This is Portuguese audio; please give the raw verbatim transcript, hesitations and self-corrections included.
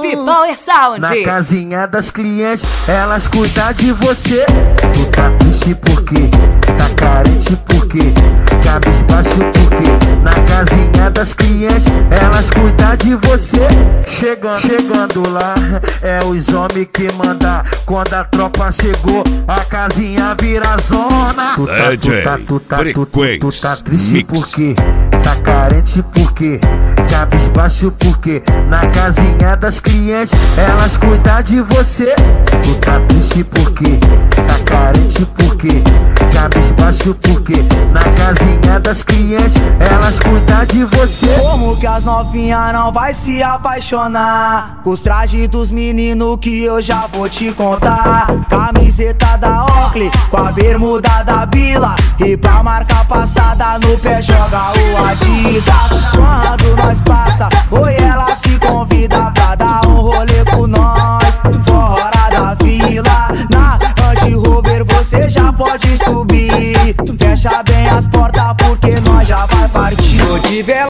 Heavy Power Sound. Na casinha das clientes, elas cuidam de você. Tu tá triste por quê? Tá carente por quê? Cabisbaixo por quê? Na casinha das clientes, elas cuidam de você. Chegando, chegando lá, é os homens que mandam. Quando a tropa chegou, a casinha vira zona. Tu tá, tu tá, tu tá, tu, tu, tu tá triste por quê? Tá carente por quê? Cabisbaixo por quê? Na casinha das clientes, elas cuidam de você. Tu tá triste por quê? Tá carente por quê? Cabisbaixo por quê? Na casinha das clientes, elas cuidam de você. Como que as novinhas não vai se apaixonar com os trajes dos meninos que eu já vou te contar. Camiseta da Oakley com a bermuda da Bila, e pra marcar passada no pé joga o Adidas. Quando nós passa, oi, ela se convida pra dar um rolê com nós fora da vila. Na Range Rover você já pode subir. Fecha bem as portas porque nós já vai partir.